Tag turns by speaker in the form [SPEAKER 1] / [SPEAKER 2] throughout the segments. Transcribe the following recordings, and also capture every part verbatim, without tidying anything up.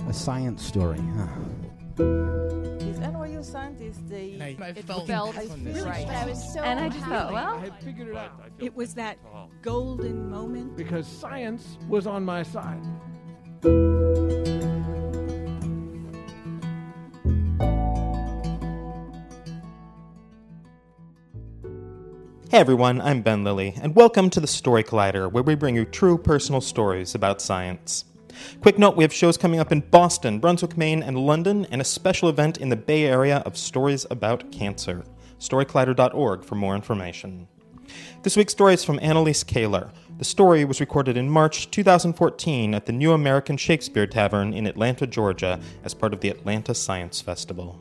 [SPEAKER 1] A science story, huh?
[SPEAKER 2] These N Y U scientists, they
[SPEAKER 3] I, I
[SPEAKER 2] it
[SPEAKER 3] felt,
[SPEAKER 2] felt
[SPEAKER 3] I
[SPEAKER 2] really
[SPEAKER 3] right.
[SPEAKER 2] But
[SPEAKER 4] I was so
[SPEAKER 2] and I just thought, well,
[SPEAKER 3] I had figured it out.
[SPEAKER 5] It was that golden moment.
[SPEAKER 3] Because science was on my side.
[SPEAKER 6] Hey everyone, I'm Ben Lilly, and welcome to the Story Collider, where we bring you true personal stories about science. Quick note, we have shows coming up in Boston, Brunswick, Maine, and London, and a special event in the Bay Area of stories about cancer. story collider dot org for more information. This week's story is from Annalise Kaler. The story was recorded in March two thousand fourteen at the New American Shakespeare Tavern in Atlanta, Georgia, as part of the Atlanta Science Festival.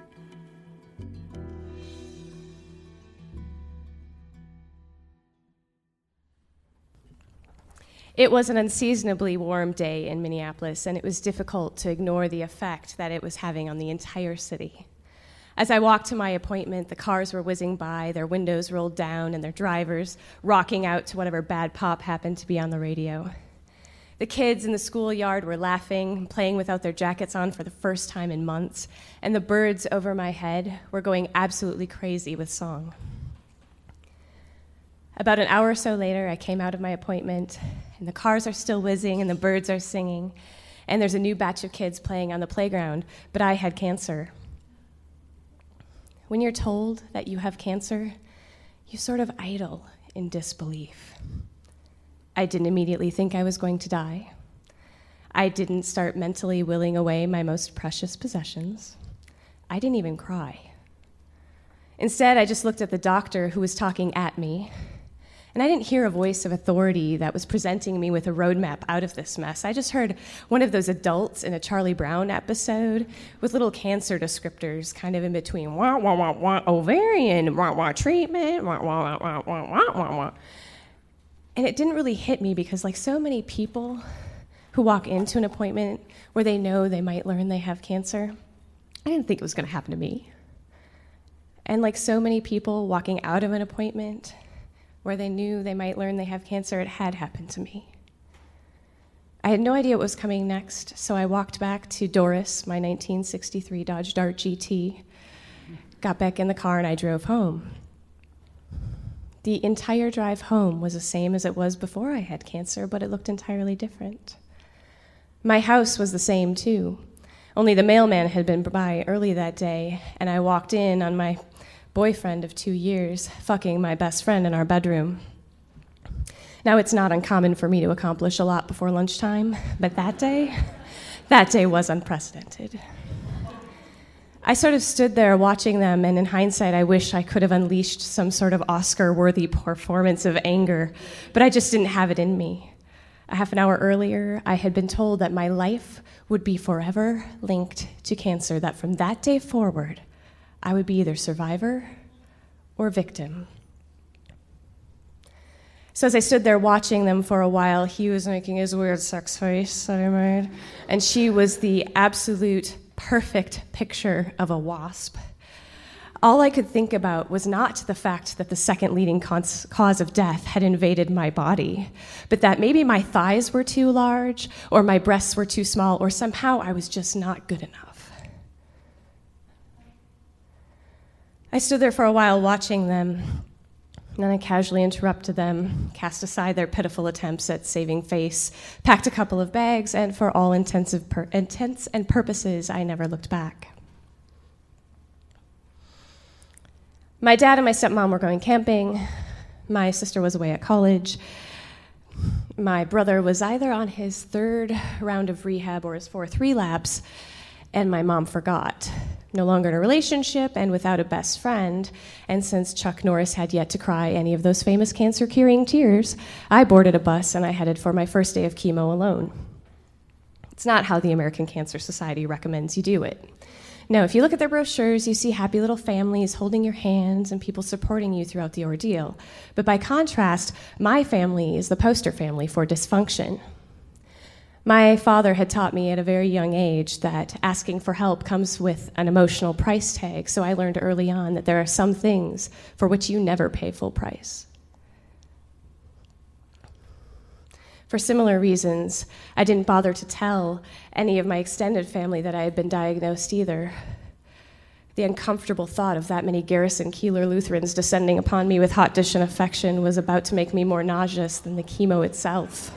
[SPEAKER 7] It was an unseasonably warm day in Minneapolis, and it was difficult to ignore the effect that it was having on the entire city. As I walked to my appointment, the cars were whizzing by, their windows rolled down, and their drivers rocking out to whatever bad pop happened to be on the radio. The kids in the schoolyard were laughing and playing without their jackets on for the first time in months, and the birds over my head were going absolutely crazy with song. About an hour or so later, I came out of my appointment, and the cars are still whizzing, and the birds are singing, and there's a new batch of kids playing on the playground, but I had cancer. When you're told that you have cancer, you sort of idle in disbelief. I didn't immediately think I was going to die. I didn't start mentally willing away my most precious possessions. I didn't even cry. Instead, I just looked at the doctor who was talking at me, and I didn't hear a voice of authority that was presenting me with a roadmap out of this mess. I just heard one of those adults in a Charlie Brown episode with little cancer descriptors kind of in between. Wah, wah, wah, wah, ovarian, wah, wah, treatment, wah, wah, wah, wah, wah, wah, wah. And it didn't really hit me because, like so many people who walk into an appointment where they know they might learn they have cancer, I didn't think it was going to happen to me. And like so many people walking out of an appointment where they knew they might learn they have cancer, it had happened to me. I had no idea what was coming next, so I walked back to Doris, my nineteen sixty-three Dodge Dart G T, got back in the car, and I drove home. The entire drive home was the same as it was before I had cancer, but it looked entirely different. My house was the same, too, only the mailman had been by early that day, and I walked in on my boyfriend of two years, fucking my best friend in our bedroom. Now, it's not uncommon for me to accomplish a lot before lunchtime, but that day, that day was unprecedented. I sort of stood there watching them, and in hindsight, I wish I could have unleashed some sort of Oscar-worthy performance of anger, but I just didn't have it in me. A half an hour earlier, I had been told that my life would be forever linked to cancer, that from that day forward, I would be either survivor or victim. So as I stood there watching them for a while, he was making his weird sex face that he made, and she was the absolute perfect picture of a wasp. All I could think about was not the fact that the second leading cons- cause of death had invaded my body, but that maybe my thighs were too large, or my breasts were too small, or somehow I was just not good enough. I stood there for a while watching them, and then I casually interrupted them, cast aside their pitiful attempts at saving face, packed a couple of bags, and for all intensive pur- intents and purposes, I never looked back. My dad and my stepmom were going camping. My sister was away at college. My brother was either on his third round of rehab or his fourth relapse, and my mom forgot. No longer in a relationship and without a best friend, and since Chuck Norris had yet to cry any of those famous cancer-curing tears, I boarded a bus and I headed for my first day of chemo alone. It's not how the American Cancer Society recommends you do it. No, if you look at their brochures, you see happy little families holding your hands and people supporting you throughout the ordeal. But by contrast, my family is the poster family for dysfunction. My father had taught me at a very young age that asking for help comes with an emotional price tag, so I learned early on that there are some things for which you never pay full price. For similar reasons, I didn't bother to tell any of my extended family that I had been diagnosed either. The uncomfortable thought of that many Garrison Keillor Lutherans descending upon me with hot dish and affection was about to make me more nauseous than the chemo itself.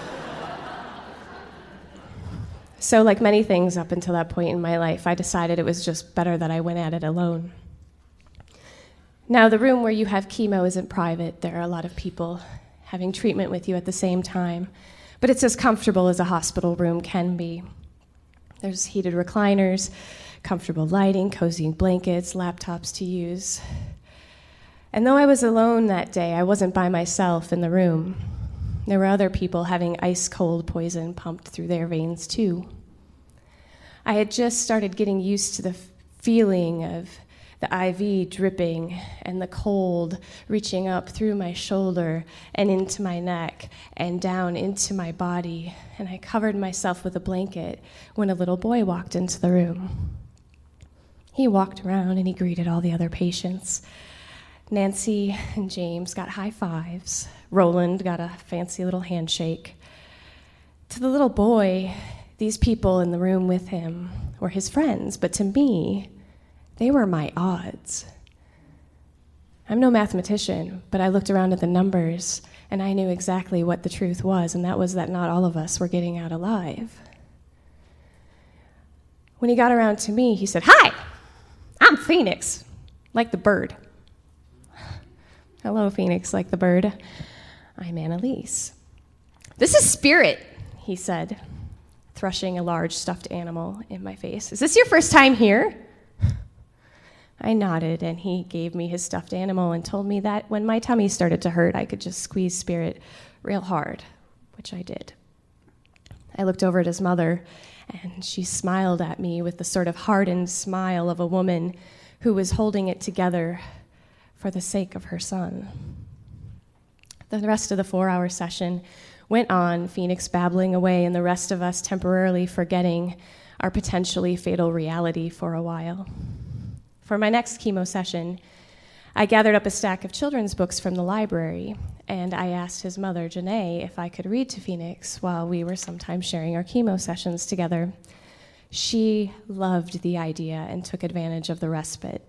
[SPEAKER 7] So, like many things up until that point in my life, I decided it was just better that I went at it alone. Now, the room where you have chemo isn't private. There are a lot of people having treatment with you at the same time, but it's as comfortable as a hospital room can be. There's heated recliners, comfortable lighting, cozy blankets, laptops to use. And though I was alone that day, I wasn't by myself in the room. There were other people having ice-cold poison pumped through their veins, too. I had just started getting used to the f- feeling of the I V dripping and the cold reaching up through my shoulder and into my neck and down into my body, and I covered myself with a blanket when a little boy walked into the room. He walked around and he greeted all the other patients. Nancy and James got high fives. Roland got a fancy little handshake. To the little boy, these people in the room with him were his friends, but to me, they were my odds. I'm no mathematician, but I looked around at the numbers, and I knew exactly what the truth was, and that was that not all of us were getting out alive. When he got around to me, he said, "Hi, I'm Phoenix, like the bird." "Hello, Phoenix, like the bird. I'm Annalise." "This is Spirit," he said, thrusting a large stuffed animal in my face. "Is this your first time here?" I nodded, and he gave me his stuffed animal and told me that when my tummy started to hurt, I could just squeeze Spirit real hard, which I did. I looked over at his mother, and she smiled at me with the sort of hardened smile of a woman who was holding it together for the sake of her son. The rest of the four-hour session went on, Phoenix babbling away and the rest of us temporarily forgetting our potentially fatal reality for a while. For my next chemo session, I gathered up a stack of children's books from the library, and I asked his mother, Janae, if I could read to Phoenix while we were sometimes sharing our chemo sessions together. She loved the idea and took advantage of the respite.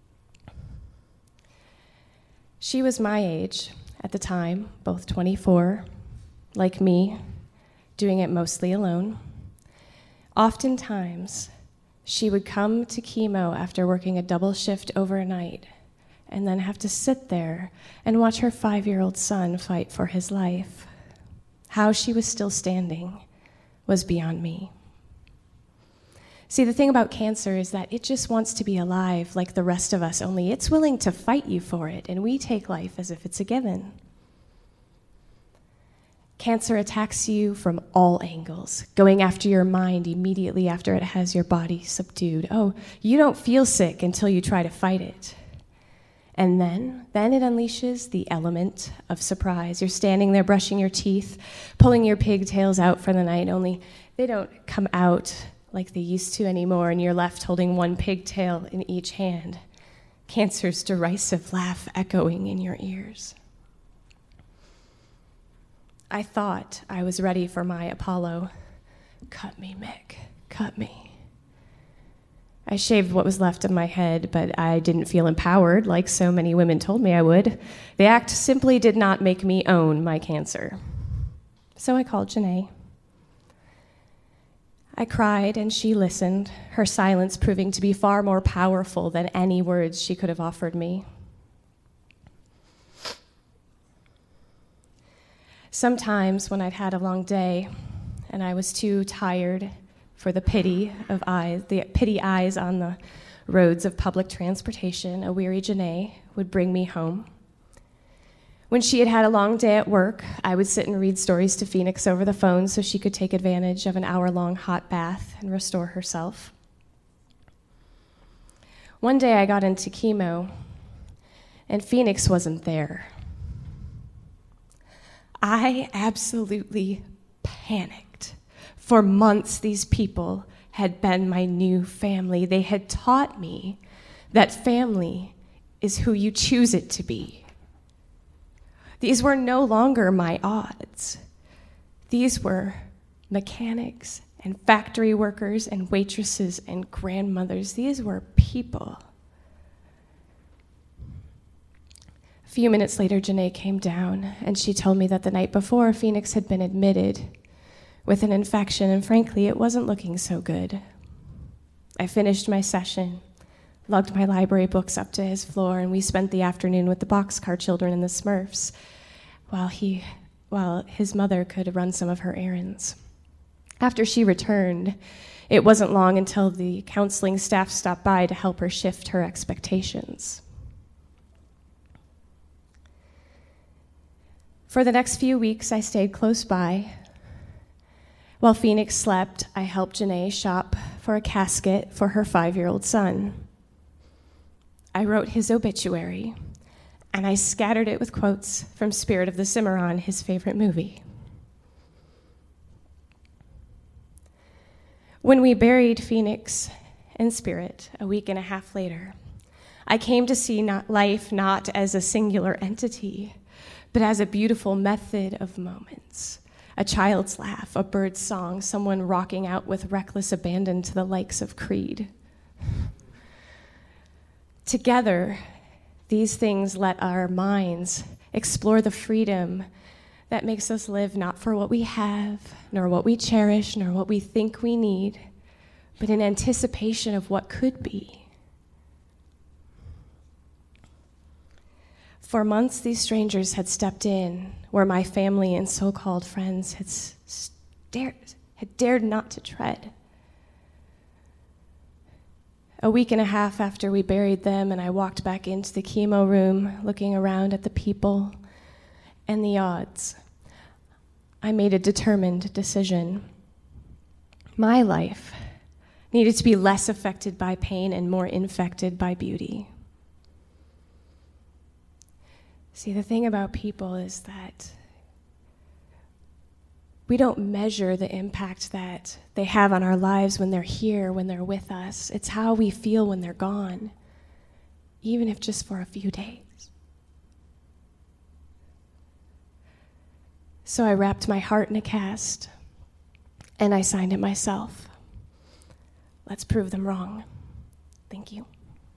[SPEAKER 7] She was my age at the time, both twenty-four, like me, doing it mostly alone. Oftentimes, she would come to chemo after working a double shift overnight and then have to sit there and watch her five-year-old son fight for his life. How she was still standing was beyond me. See, the thing about cancer is that it just wants to be alive like the rest of us, only it's willing to fight you for it, and we take life as if it's a given. Cancer attacks you from all angles, going after your mind immediately after it has your body subdued. Oh, you don't feel sick until you try to fight it. And then, then it unleashes the element of surprise. You're standing there brushing your teeth, pulling your pigtails out for the night, only they don't come out like they used to anymore, and you're left holding one pigtail in each hand. Cancer's derisive laugh echoing in your ears. I thought I was ready for my Apollo. Cut me, Mick, cut me. I shaved what was left of my head, but I didn't feel empowered like so many women told me I would. The act simply did not make me own my cancer. So I called Janae. I cried, and she listened, her silence proving to be far more powerful than any words she could have offered me. Sometimes when I'd had a long day and I was too tired for the pity of eyes, the pity eyes on the roads of public transportation, a weary Janae would bring me home. When she had had a long day at work, I would sit and read stories to Phoenix over the phone so she could take advantage of an hour-long hot bath and restore herself. One day I got into chemo, and Phoenix wasn't there. I absolutely panicked. For months, these people had been my new family. They had taught me that family is who you choose it to be. These were no longer my odds. These were mechanics and factory workers and waitresses and grandmothers. These were people. A few minutes later, Janae came down, and she told me that the night before, Phoenix had been admitted with an infection, and frankly, it wasn't looking so good. I finished my session, lugged my library books up to his floor, and we spent the afternoon with the Boxcar Children and the Smurfs while he, while his mother could run some of her errands. After she returned, it wasn't long until the counseling staff stopped by to help her shift her expectations. For the next few weeks, I stayed close by. While Phoenix slept, I helped Janae shop for a casket for her five-year-old son. I wrote his obituary, and I scattered it with quotes from Spirit of the Cimarron, his favorite movie. When we buried Phoenix and Spirit a week and a half later, I came to see not life not as a singular entity, but as a beautiful method of moments. A child's laugh, a bird's song, someone rocking out with reckless abandon to the likes of Creed. Together, these things let our minds explore the freedom that makes us live not for what we have, nor what we cherish, nor what we think we need, but in anticipation of what could be. For months, these strangers had stepped in where my family and so-called friends had, stared, had dared not to tread. A week and a half after we buried them, and I walked back into the chemo room, looking around at the people and the odds, I made a determined decision. My life needed to be less affected by pain and more infected by beauty. See, the thing about people is that we don't measure the impact that they have on our lives when they're here, when they're with us. It's how we feel when they're gone, even if just for a few days. So I wrapped my heart in a cast, and I signed it myself. Let's prove them wrong. Thank you.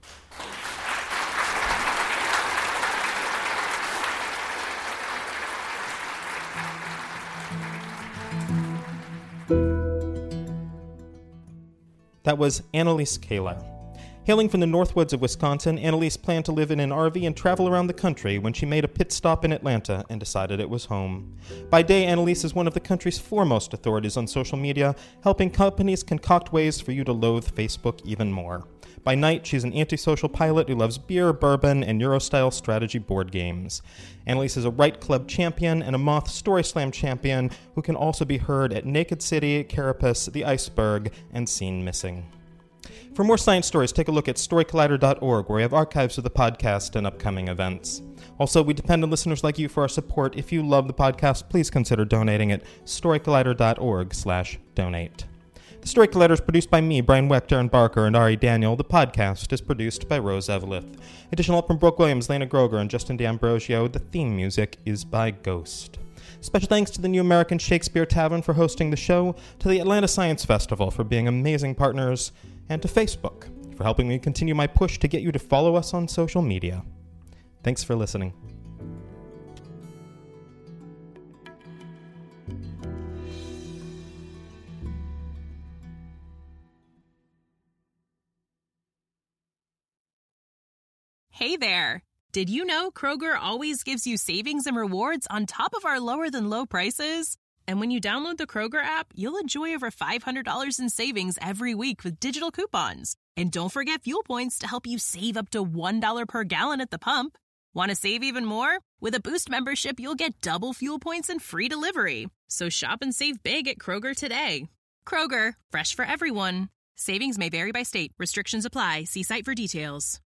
[SPEAKER 6] That was Annalise Kayla. Hailing from the Northwoods of Wisconsin, Annalise planned to live in an R V and travel around the country when she made a pit stop in Atlanta and decided it was home. By day, Annalise is one of the country's foremost authorities on social media, helping companies concoct ways for you to loathe Facebook even more. By night, she's an antisocial pilot who loves beer, bourbon, and Euro-style strategy board games. Annalise is a Right Club champion and a Moth Story Slam champion who can also be heard at Naked City, Carapace, The Iceberg, and Seen Missing. For more science stories, take a look at story collider dot org, where we have archives of the podcast and upcoming events. Also, we depend on listeners like you for our support. If you love the podcast, please consider donating at story collider dot org slash donate. The Story Collider is produced by me, Brian Wecht, Aaron Barker, and Ari Daniel. The podcast is produced by Rose Eveleth. Additional help from Brooke Williams, Lena Groger, and Justin D'Ambrosio. The theme music is by Ghost. Special thanks to the New American Shakespeare Tavern for hosting the show, to the Atlanta Science Festival for being amazing partners, and to Facebook for helping me continue my push to get you to follow us on social media. Thanks for listening.
[SPEAKER 1] Hey there! Did you know Kroger always gives you savings and rewards on top of our lower-than-low prices? And when you download the Kroger app, you'll enjoy over five hundred dollars in savings every week with digital coupons. And don't forget fuel points to help you save up to one dollar per gallon at the pump. Want to save even more? With a Boost membership, you'll get double fuel points and free delivery. So shop and save big at Kroger today. Kroger, fresh for everyone. Savings may vary by state. Restrictions apply. See site for details.